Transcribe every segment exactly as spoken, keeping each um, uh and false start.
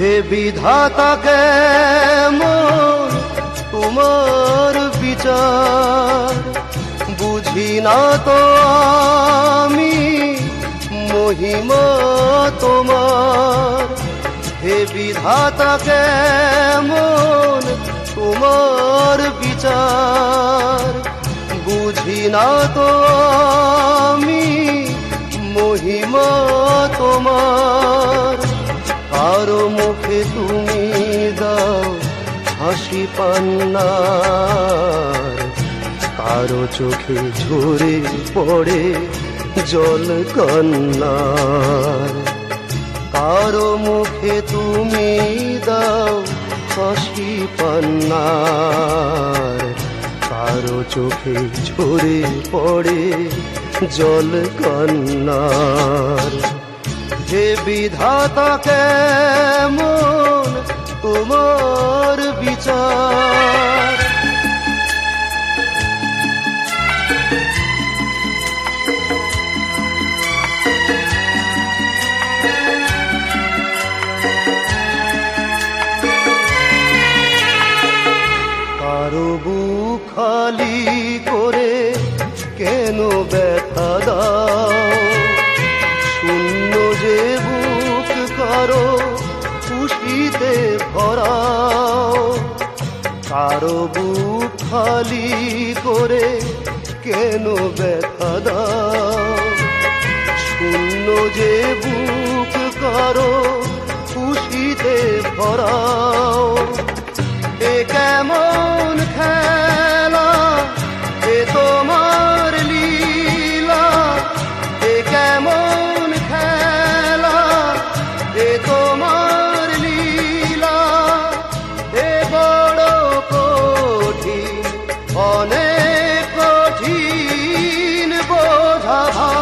হে বিধাতা কেমন তোমার বিচার, বুঝি না তো আমি মহিমা তোমার। হে বিধাতা কেমন তোমার বিচার, বুঝি না তো আমি মহিমা তোমার। কারো মুখে তুমি দাও হাসি পান্নার, কারো চোখে ঝরে পড়ে জল কান্নার। কারো মুখে তুমি দাও হাসি পান্নার, কারো চোখে ঝরে পড়ে জল কান্নার। হে বিধাতা কেমন তোমার বিচার, কারো বুক খালি করে কেন ব্যথা দাও, শূন্য যে বুক কারো খুশিতে ভরাও। কারো বুক খালি করে কেন ব্যথা দাও, শূন্য যে বুক কারো খুশিতে ভরাও। এ কেমন খেলা, এ তোমার লীলা, এ কেমন খেলা, এ তোমার লীলা। এ বড় কঠিন, অনেক কঠিন বোঝা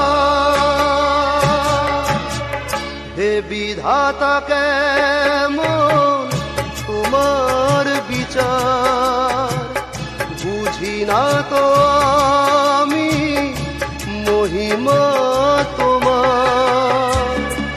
ভার। হে বিধাতা কেমন তোমার বিচার, বুঝি না তো আমি মহিমা তোমার।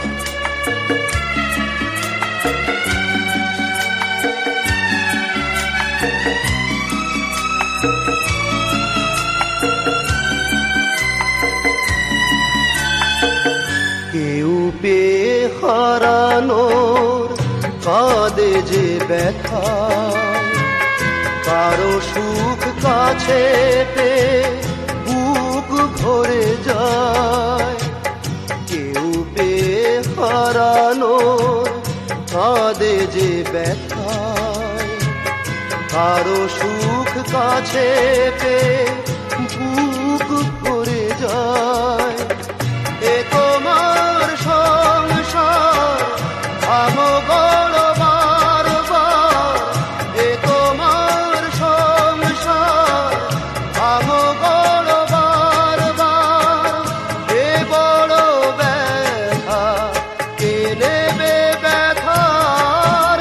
কেউ পেয়ে হারানোর কাঁদে যে ব্যথা, কারো সুখ কাছে পেয়ে বুক ভরে যায়। কেউ পেয়ে হারানোর কাঁদে যে ব্যথা, কারো সুখ কাছে পেয়ে বুক ভরে যায়। এ তোমার সংসার ভাঙো বড় বারবার, এ তোমার সংসার ভাঙো বড় বারবার। এ বড় ব্যথা কে নেবে ব্যথার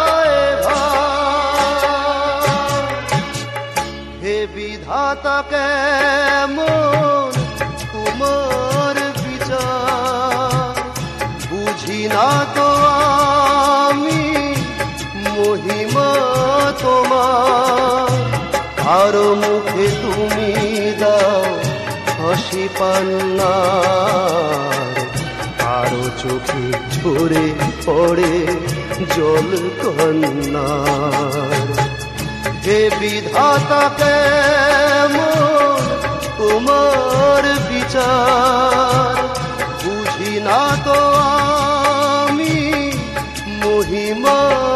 দায়ভার। হে বিধাতা কেমন তোমার বিচার, বুঝি না তো আমি মহিমা তোমার। কারো মুখে তুমি দাও হাসি পান্নার, কারো চোখে ঝরে পড়ে জল কান্নার। হে বিধাতা কেমন তোমার বিচার, বুঝি না তো আমি মহিমা